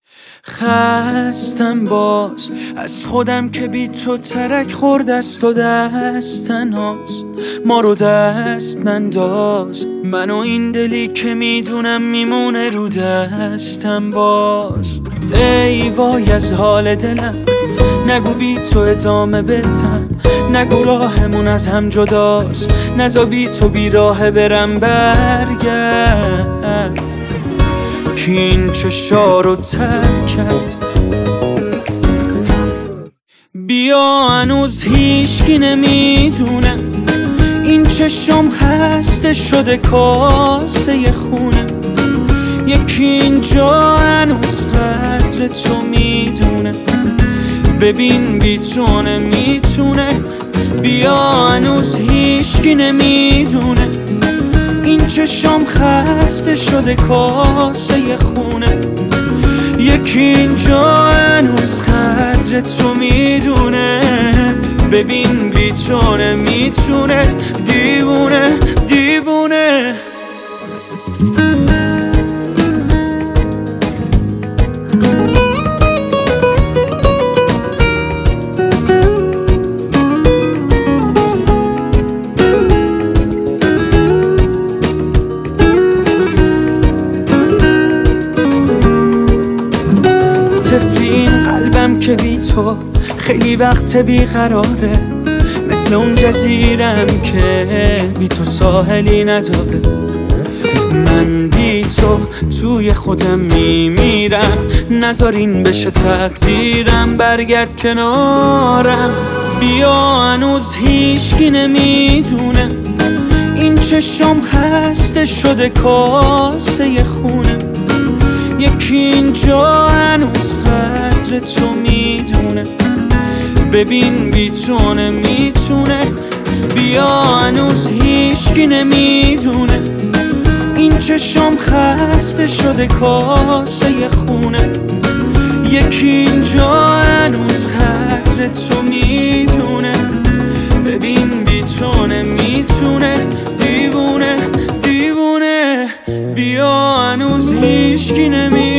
خستم باز از خودم که بی تو ترک خورد است و دست تنهاست. ما رو دست ننداز، من و این دلی که میدونم میمونه رو دستم باز. ای وای از حال دلم، نگو بی تو ادامه بدم، نگو راهمون از هم جداست، نزا بی تو بی راه برم. برگرد کی این چشا رو ترک کرد، بیا هنوز هیچکی نمیدونه این چشم خسته شده کاسه خونه. یکی اینجا هنوز قدر تو میدونه، ببین بی تو نمیتونه. بیا هنوز هیچکی نمیدونه این چشم خسته شده کاسه خونه. یکی اینجا هنوز قدر تو میدونه، ببین بی تو نمیتونه. دیوونه دیوونه طفلی این قلبم که بی تو خیلی وقت بیقراره، مثل اون جزیرم که بی تو ساحلی نداره. من بی تو توی خودم میمیرم، نذار این بشه تقدیرم. برگرد کنارم، بیا هنوز هیچکی نمیدونه این چشم خسته شده کاسه خونه. یکی اینجا هنوز قدر تو میدونه، ببین بی تو نمیتونه. بیا هنوز هیچکی نمیدونه این چشم خسته شده کاسه خونه. یکی اینجا هنوز قدر تو میدونه، ببین بی تو نمیتونه. دیوونه دیوونه بیا هنوز هیچکی نمیدونه